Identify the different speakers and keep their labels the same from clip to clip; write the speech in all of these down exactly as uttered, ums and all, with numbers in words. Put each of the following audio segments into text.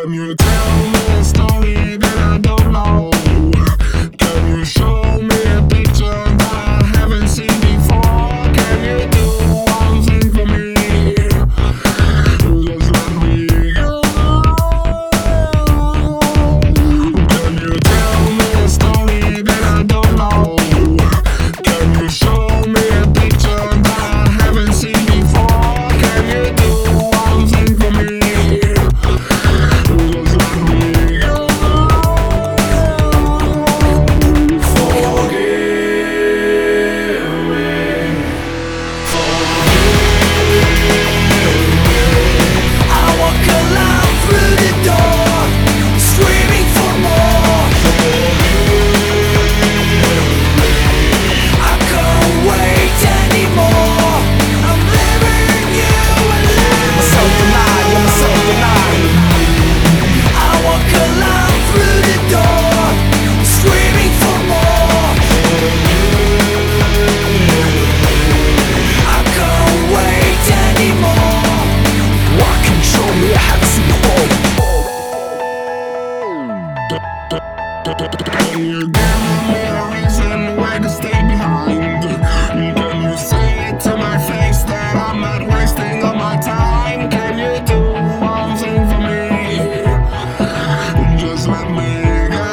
Speaker 1: Can you tell me a story that I don't know? Can you show me a picture that I haven't seen before? Can you do one thing for me? Just let me go. Can you tell me a story that I don't know? Can you show me a picture that I haven't seen before? Can you do one thing for me? Just let me go. Forgive me.
Speaker 2: I walk alone through the door, screaming for more. I can't wait anymore. I'm leaving you alone. Myself denied, yeah, myself denied. I walk alone through the door, screaming for more. I can't wait anymore. What can you show me I haven't seen before?
Speaker 1: Can you give me a reason why to stay behind? Can you say it to my face that I'm not wasting all my time? Can you do one thing for me? Just let me go.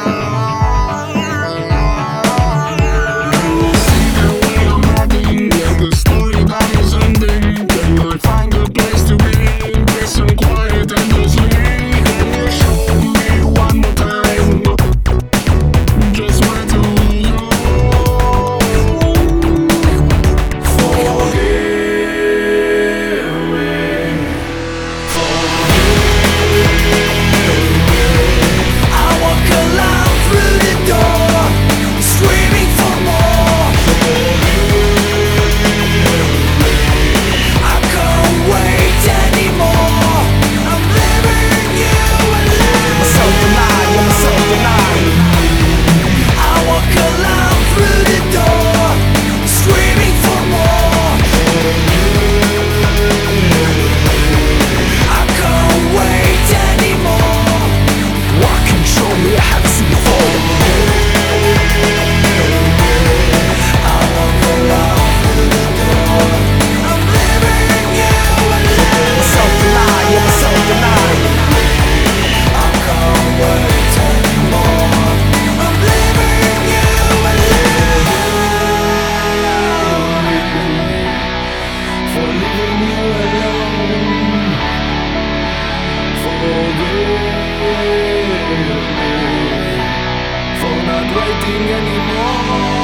Speaker 1: You see the way I'm heading, yeah, the story that is ending. Can I find a place to be? Peace and quiet endlessly. Can you show me one more time? Just where to go. Forgive me.
Speaker 2: I walk alone through the door, screaming for more. I can't wait anymore. I'm leaving you alone. Myself denied, yeah, myself denied. I walk alone through the door, screaming for more. I can't wait anymore. What can you show me I haven't seen before? I walk alone through the door, I'm leaving you alone. Myself denied, yeah, myself denied. I can't wait anymore. I'm leaving you alone. For leaving you alone. Forgive me for not waiting anymore.